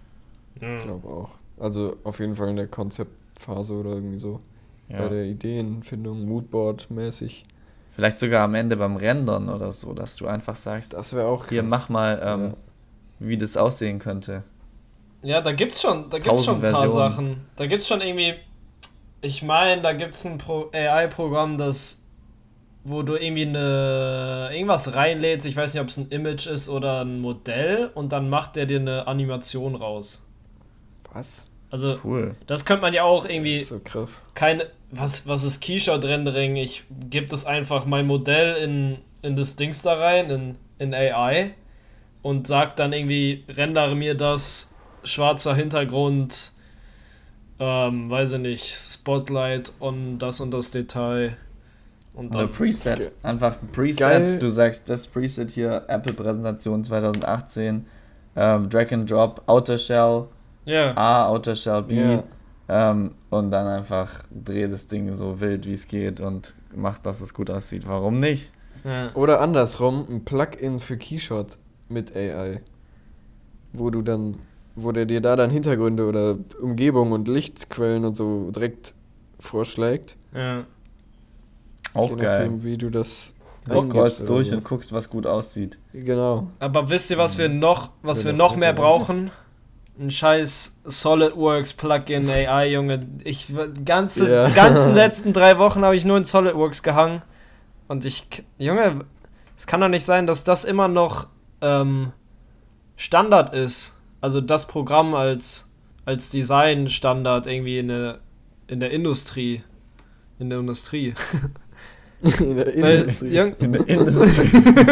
Ich glaube auch. Also auf jeden Fall in der Konzeptphase oder irgendwie so. Ja. Bei der Ideenfindung, Moodboard-mäßig. Vielleicht sogar am Ende beim Rendern oder so, dass du einfach sagst, Das wäre auch hier krass. mach mal, ähm, Ja. wie das aussehen könnte. Ja, da gibt's schon, da gibt's schon ein paar Versionen. Sachen. Da gibt's schon irgendwie, ich meine, da gibt's ein Pro A I-Programm, das, wo du irgendwie eine, irgendwas reinlädst, ich weiß nicht, ob es ein Image ist oder ein Modell, und dann macht der dir eine Animation raus. Was? Also, Cool. das könnte man ja auch Das irgendwie, ist so krass. keine, was, was ist Keyshow-Rendering? Ich gebe das einfach mein Modell in, in das Dings da rein, in, in A I, und sag dann irgendwie, rendere mir das, schwarzer Hintergrund, ähm, weiß ich nicht, Spotlight on das und das Detail. Und Oder dann, Preset. Okay. Einfach ein Preset. Geil. Du sagst, das Preset hier, Apple-Präsentation zwanzig achtzehn, ähm, Drag and Drop, Outer Shell, ja, A, Outer Shell B, Ja. ähm, und dann einfach dreh das Ding so wild, wie es geht und mach, dass es gut aussieht. Warum nicht? ja. Oder andersrum, ein Plugin für Keyshot mit A I. Wo du dann, wo der dir da dann Hintergründe oder Umgebung und Lichtquellen und so direkt vorschlägt. ja. Auch Je geil. nachdem, wie du das Du eingibst scrollst oder durch so. und guckst, was gut aussieht. Genau. Aber wisst ihr, was wir noch, was wir Ja, noch mehr ja. brauchen? Ein scheiß SolidWorks Plugin A I, Junge. Ich ganze, Ja. die ganzen letzten drei Wochen habe ich nur in SolidWorks gehangen. Und ich, Junge, es kann doch nicht sein, dass das immer noch ähm, Standard ist. Also das Programm als, als Design-Standard irgendwie in der, in der Industrie. In der Industrie. In der Weil, Industrie. Jung, In der Industrie.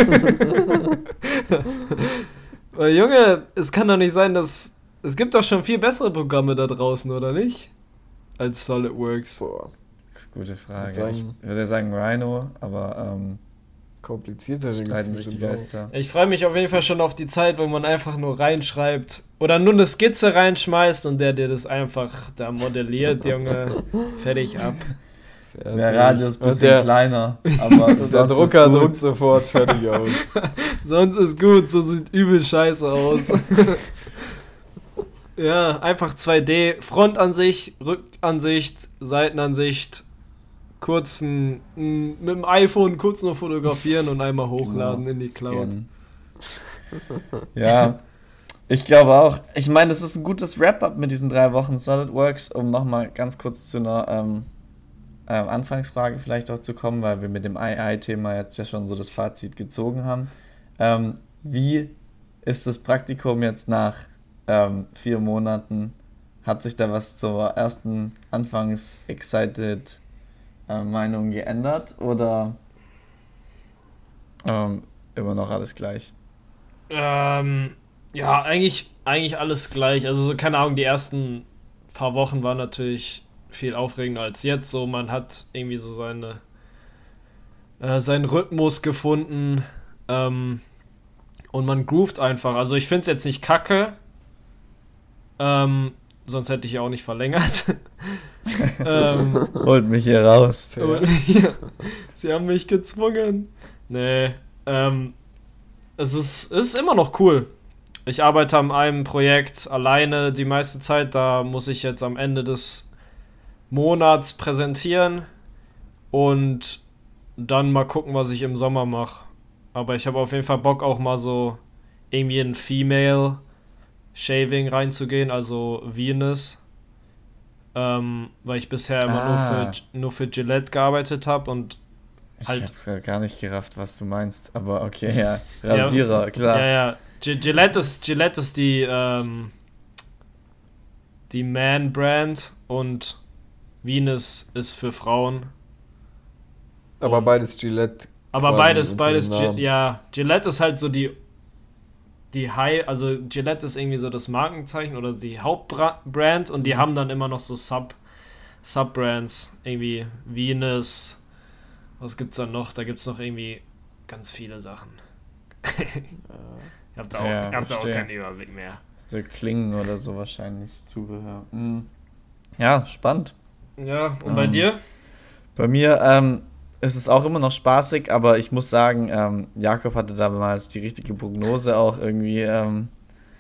Weil, Junge, es kann doch nicht sein, dass... Es gibt doch schon viel bessere Programme da draußen, oder nicht? Als SolidWorks. Boah, Gute Frage. Sagen- Ich würde sagen Rhino, aber ähm, komplizierter streiten sich die Geister. Ich freue mich auf jeden Fall schon auf die Zeit, wo man einfach nur reinschreibt oder nur eine Skizze reinschmeißt und der dir das einfach da modelliert, Junge. Fertig ab. Der Radius ist ein Und bisschen der, kleiner, aber und der sonst Drucker ist gut. druckt sofort fertig aus. Sonst ist gut, so sieht übel scheiße aus. Ja, einfach zwei D, Frontansicht, Rückansicht, Seitenansicht, kurz ein, ein, mit dem iPhone kurz nur fotografieren und einmal hochladen Genau, in die Cloud. scannen. Ja, ich glaube auch. Ich meine, das ist ein gutes Wrap-up mit diesen drei Wochen SolidWorks, um nochmal ganz kurz zu einer ähm, ähm, Anfangsfrage vielleicht auch zu kommen, weil wir mit dem A I-Thema jetzt ja schon so das Fazit gezogen haben. Ähm, wie ist das Praktikum jetzt nach ähm, vier Monaten? Hat sich da was zur ersten Anfangs-excited äh, Meinung geändert oder ähm, immer noch alles gleich? Ähm, ja, eigentlich, eigentlich alles gleich. Also so, keine Ahnung, die ersten paar Wochen waren natürlich viel aufregender als jetzt. So, man hat irgendwie so seine äh, seinen Rhythmus gefunden ähm, und man groovt einfach. Also ich finde es jetzt nicht kacke, ähm, sonst hätte ich ja auch nicht verlängert. ähm, Holt mich hier raus. aber- Sie haben mich gezwungen. Nee, ähm, es ist, es ist immer noch cool. Ich arbeite an einem Projekt alleine die meiste Zeit. Da muss ich jetzt am Ende des Monats präsentieren und dann mal gucken, was ich im Sommer mache. Aber ich habe auf jeden Fall Bock, auch mal so irgendwie in Female Shaving reinzugehen, also Venus. Ähm, weil ich bisher immer Ah. nur, für, nur für Gillette gearbeitet habe und halt- Ich hab's grad gar nicht gerafft, was du meinst, aber okay, ja. Rasierer, klar. Ja, ja. G- Gillette ist, Gillette ist die, ähm, die Man-Brand und Venus ist für Frauen. Aber beides Gillette. Aber Quasi beides, unter beides, dem Gi- Namen. ja. Gillette ist halt so die, die High, also Gillette ist irgendwie so das Markenzeichen oder die Hauptbrand und die haben dann immer noch so Sub, Sub-Brands. Irgendwie Venus. Was gibt's dann noch? Da gibt's noch irgendwie ganz viele Sachen. Ich hab da auch, Ja, ich hab da auch verstehe. keinen Überblick mehr. So Klingen oder so wahrscheinlich, Zubehör. Mhm. Ja, spannend. Ja, und bei Ähm, dir? Bei mir ähm, ist es auch immer noch spaßig, aber ich muss sagen, ähm, Jakob hatte damals die richtige Prognose auch irgendwie ähm,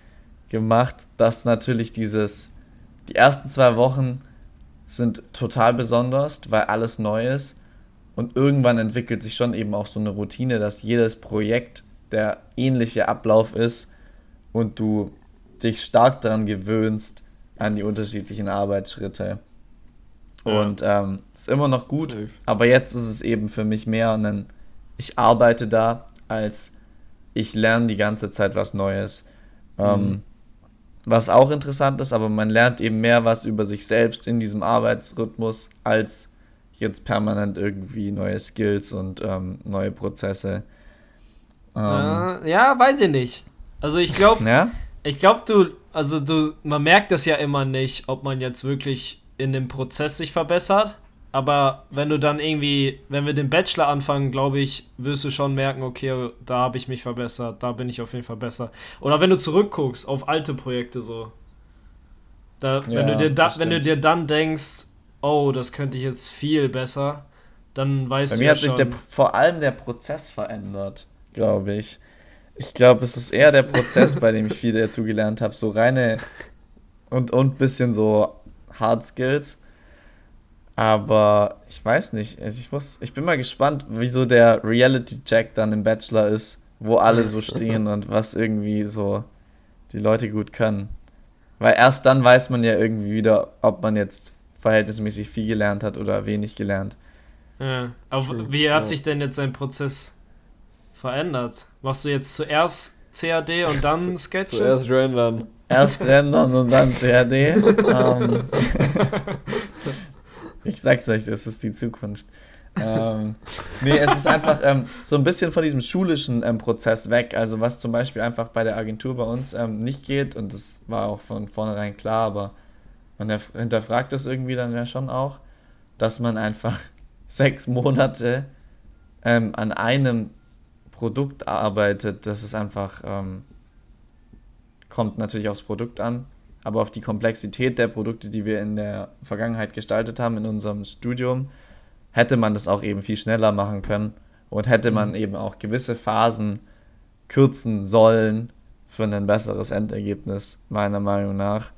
gemacht, dass natürlich dieses, die ersten zwei Wochen sind total besonders, weil alles neu ist und irgendwann entwickelt sich schon eben auch so eine Routine, dass jedes Projekt der ähnliche Ablauf ist und du dich stark daran gewöhnst an die unterschiedlichen Arbeitsschritte. Ja. Und ähm, ist immer noch gut, Safe. aber jetzt ist es eben für mich mehr ein, ich arbeite da, als ich lerne die ganze Zeit was Neues. Mhm. Ähm, was auch interessant ist, aber man lernt eben mehr was über sich selbst in diesem Arbeitsrhythmus, als jetzt permanent irgendwie neue Skills und ähm, neue Prozesse. Ähm, Ja, ja, weiß ich nicht. Also ich glaube, ja? ich glaube, du, also du, man merkt das ja immer nicht, ob man jetzt wirklich in dem Prozess sich verbessert. Aber wenn du dann irgendwie, wenn wir den Bachelor anfangen, glaube ich, wirst du schon merken, okay, da habe ich mich verbessert, da bin ich auf jeden Fall besser. Oder wenn du zurückguckst auf alte Projekte so. Da, wenn, Ja, du dir da, das wenn du stimmt. dir dann denkst, oh, das könnte ich jetzt viel besser, dann weißt Bei du mir ja hat sich schon. der, vor allem der Prozess verändert, glaube ich. Ich glaube, es ist eher der Prozess, bei dem ich viel dazu gelernt habe. So reine und und bisschen so Hard Skills. Aber ich weiß nicht. Also ich muss, ich bin mal gespannt, wieso der Reality-Check dann im Bachelor ist, wo alle so stehen und was irgendwie so die Leute gut können. Weil erst dann weiß man ja irgendwie wieder, ob man jetzt verhältnismäßig viel gelernt hat oder wenig gelernt. Ja, aber True, wie hat ja. sich denn jetzt dein Prozess verändert? Machst du jetzt zuerst C A D und dann Sketches? Zuerst rendern. Erst rendern und dann C A D. ähm, ich sag's euch, das ist die Zukunft. ähm, nee, es ist einfach ähm, so ein bisschen von diesem schulischen ähm, Prozess weg. Also was zum Beispiel einfach bei der Agentur bei uns ähm, nicht geht, und das war auch von vornherein klar, aber man erf- hinterfragt das irgendwie dann ja schon auch, dass man einfach sechs Monate ähm, an einem Produkt arbeitet. Das ist einfach, ähm, kommt natürlich aufs Produkt an, aber auf die Komplexität der Produkte, die wir in der Vergangenheit gestaltet haben in unserem Studium, hätte man das auch eben viel schneller machen können und hätte man eben auch gewisse Phasen kürzen sollen für ein besseres Endergebnis, meiner Meinung nach.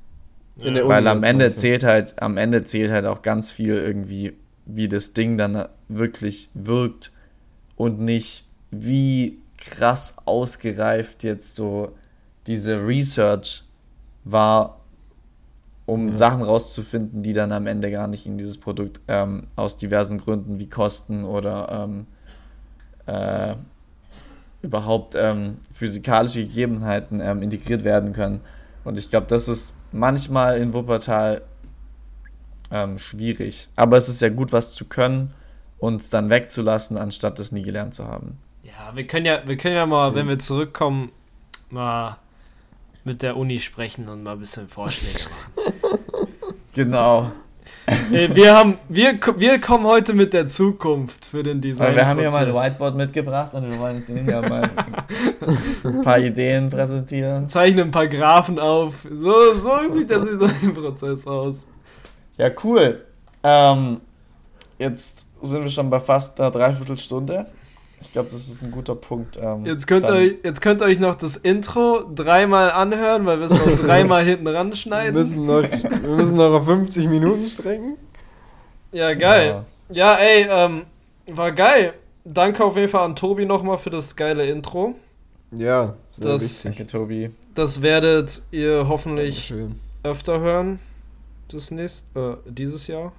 In der Weil Uni am jetzt Ende meinst du? zählt halt, am Ende zählt halt auch ganz viel irgendwie, wie das Ding dann wirklich wirkt und nicht, wie krass ausgereift jetzt so diese Research war, um Ja. Sachen rauszufinden, die dann am Ende gar nicht in dieses Produkt ähm, aus diversen Gründen wie Kosten oder ähm, äh, überhaupt ähm, physikalische Gegebenheiten ähm, integriert werden können. Und ich glaube, das ist manchmal in Wuppertal ähm, schwierig. Aber es ist ja gut, was zu können und es dann wegzulassen, anstatt es nie gelernt zu haben. Ja, wir können ja, wir können ja mal, wenn wir zurückkommen, mal mit der Uni sprechen und mal ein bisschen Vorschläge machen. Genau. äh, wir haben, wir, ko- wir kommen heute mit der Zukunft für den Design. Aber wir haben hier mal ein Whiteboard mitgebracht und wir wollen den ja mal ein paar Ideen präsentieren. Zeichnen ein paar Graphen auf. So, so sieht der Designprozess aus. Ja, cool. Ähm, jetzt sind wir schon bei fast einer Dreiviertelstunde. Ich glaube, das ist ein guter Punkt. Ähm, Jetzt könnt, ihr dann- euch, jetzt könnt ihr euch noch das Intro dreimal anhören, weil wir es noch dreimal hinten Wir ranschneiden. müssen, noch, wir müssen noch auf fünfzig Minuten strecken. Ja, geil. Ja, ey, ähm, war geil. Danke auf jeden Fall an Tobi nochmal für das geile Intro. Ja, sehr Das- wichtig. Danke, Tobi. Das werdet ihr hoffentlich Schön. öfter hören. Das nächst, äh, dieses Jahr.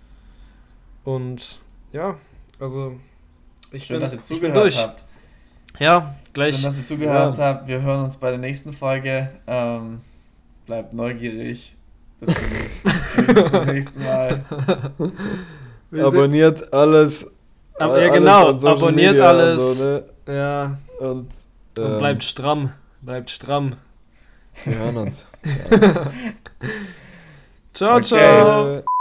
Und ja, also ich Schön, bin, dass ihr ich bin zugehört durch. habt. Ja, gleich. Schön, dass ihr zugehört habt. Wir hören uns bei der nächsten Folge. Ähm, bleibt neugierig. Bis zum nächsten, bis zum nächsten Mal. Wir sind- Abonniert alles. Ab- all- ja, alles genau, an Social abonniert Media und alles. So, ne? Ja, Und, und ähm, bleibt stramm. Bleibt stramm. wir hören uns. Ciao, Okay. ciao. Äh,